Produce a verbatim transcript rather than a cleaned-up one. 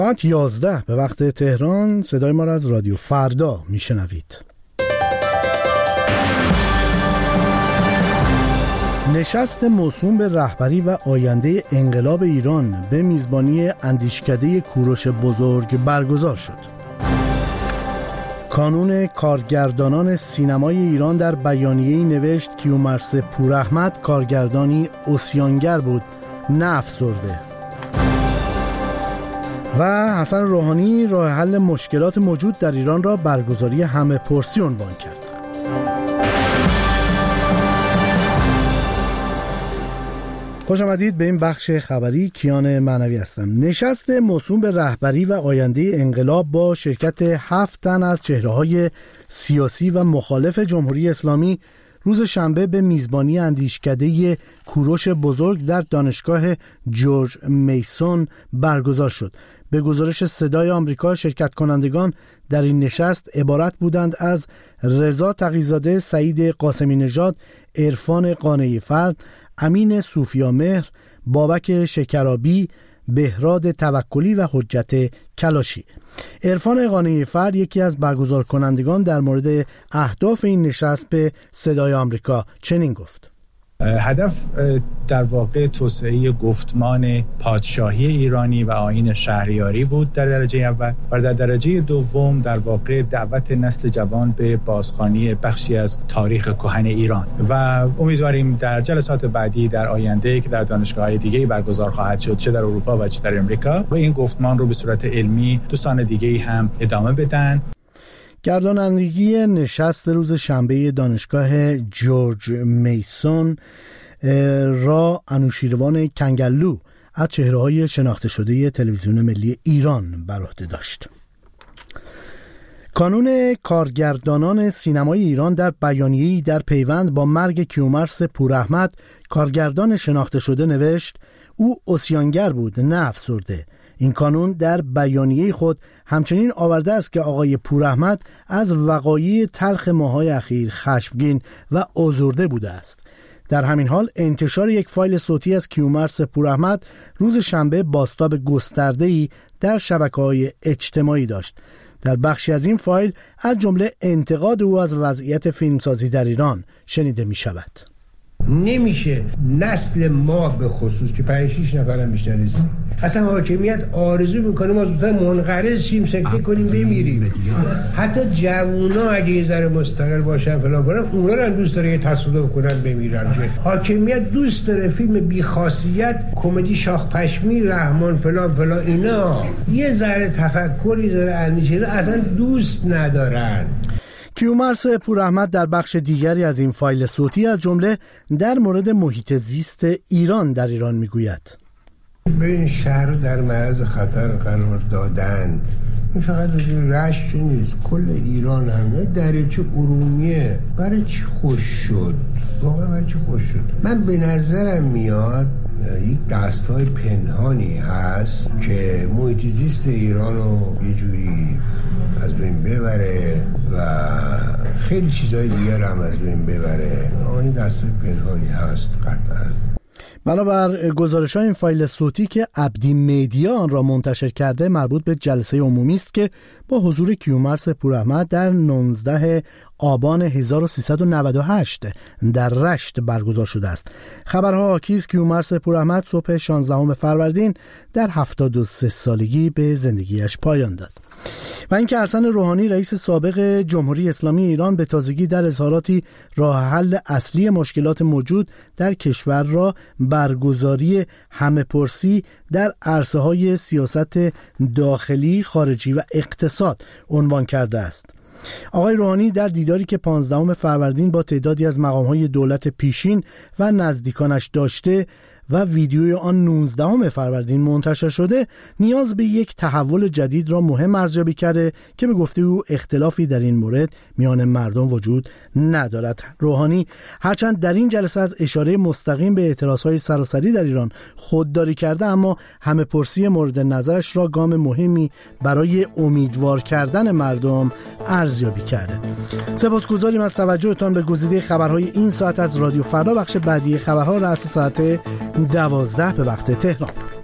ساعت یازده به وقت تهران صدای ما را از رادیو فردا میشنوید. نشست موسوم به رهبری و آینده انقلاب ایران به میزبانی اندیشکده کوروش بزرگ برگزار شد. کانون کارگردانان سینمای ایران در بیانیه‌ای نوشت کیومرث پوراحمد کارگردانی عصیانگر بود، نه افسرده. و حسن روحانی راه حل مشکلات موجود در ایران را برگزاری همه پرسی عنوان کرد. خوش آمدید به این بخش خبری. کیان معنوی هستم. نشست موسوم به رهبری و آینده انقلاب با شرکت هفت تن از چهره‌های سیاسی و مخالف جمهوری اسلامی روز شنبه به میزبانی اندیشکده کوروش بزرگ در دانشگاه جورج میسون برگزار شد. به گزارش صدای آمریکا، شرکت کنندگان در این نشست عبارت بودند از رضا تقی‌زاده، سعید قاسمی نژاد، عرفان قانعی فرد، امین صوفیامهر، بابک شکرابی، بهراد توکلی و حجت کلاشی. عرفان قانعی فرد یکی از برگزار کنندگان در مورد اهداف این نشست به صدای آمریکا چنین گفت: هدف در واقع توسعه گفتمان پادشاهی ایرانی و آیین شهریاری بود در درجه اول و در درجه دوم در واقع دعوت نسل جوان به بازخوانی بخشی از تاریخ کهن ایران و امیدواریم در جلسات بعدی در آینده که در دانشگاه‌های دیگه‌ای برگزار خواهد شد، چه در اروپا و چه در امریکا، و این گفتمان رو به صورت علمی دوستان دیگه‌ای هم ادامه بدن. گردانندگی نشست روز شنبه دانشگاه جورج میسون را انوشیروان کنگلو از چهره‌های شناخته شده تلویزیون ملی ایران بر عهده داشت. کانون کارگردانان سینمای ایران در بیانیه‌ای در پیوند با مرگ کیومرث پوراحمد کارگردان شناخته شده نوشت او عصیانگر بود، نه افسرده. این کانون در بیانیه خود همچنین آورده است که آقای پوراحمد از وقایع تلخ ماه‌های اخیر خشمگین و آزرده بوده است. در همین حال انتشار یک فایل صوتی از کیومرث پوراحمد روز شنبه بازتاب گسترده‌ای در شبکه‌های اجتماعی داشت. در بخشی از این فایل از جمله انتقاد او از وضعیت فیلمسازی در ایران شنیده می شود. نمیشه نسل ما به خصوص که پنج شش نفرم بیشتر نیست، اصلا حاکمیت آرزو میکنه ما زودتر منقرض شیم، سکته کنیم بمیریم. حتی جوونا اگه یه ذره مستقل باشن فلان کنن، اونا رو هم دوست داره یه تصادف کنن بمیرن. حاکمیت دوست داره فیلم بی‌خاصیت، کمدی شاخ پشمی، رحمان فلان فلان، اینا یه ذره تفکری، یه ذره اندیشه رو اصلا دوست ندارن. کیومرث پوراحمد در بخش دیگری از این فایل صوتی از جمله در مورد محیط زیست ایران در ایران میگوید: به این شهر رو در معرض خطر قرار دادن. این فقط رشت نیست، کل ایران هم. دریاچه ارومیه برای چی خوش شد؟ واقعا برای چی خوش شد؟ من به نظرم میاد یک دستای پنهانی هست که محیط زیست ایران رو یه جوری از بین ببره و خیلی چیزهای دیگر هم از بین ببره. این دستای پنهانی هست قطعا. بنابر گزارش های این فایل صوتی که عبدی میدیا آن را منتشر کرده، مربوط به جلسه عمومی است که با حضور کیومرث پوراحمد در نوزدهم آبان هزار و سیصد و نود و هشت در رشت برگزار شده است. خبرها حاکی است کیومرث پوراحمد صبح شانزدهم فروردین در هفتاد و سه سالگی به زندگیش پایان داد. و اینکه حسن روحانی رئیس سابق جمهوری اسلامی ایران به تازگی در اظهاراتی راه حل اصلی مشکلات موجود در کشور را برگزاری همه پرسی در عرصه‌های سیاست داخلی، خارجی و اقتصاد عنوان کرده است. آقای روحانی در دیداری که پانزدهم فروردین با تعدادی از مقام‌های دولت پیشین و نزدیکانش داشته و ویدیوی آن نوزدهم فروردین منتشر شده، نیاز به یک تحول جدید را مهم ارزیابی کرده که به گفته او اختلافی در این مورد میان مردم وجود ندارد. روحانی هرچند در این جلسه از اشاره مستقیم به اعتراضهای سراسری در ایران خودداری کرده، اما همه پرسی مورد نظرش را گام مهمی برای امیدوار کردن مردم ارزیابی کرده. سپاسگزاریم از توجهتان به گزیده خبرهای این ساعت از رادیو فردا. بخش بعدی خبرها رأس ساعت دوازده به وقت تهران.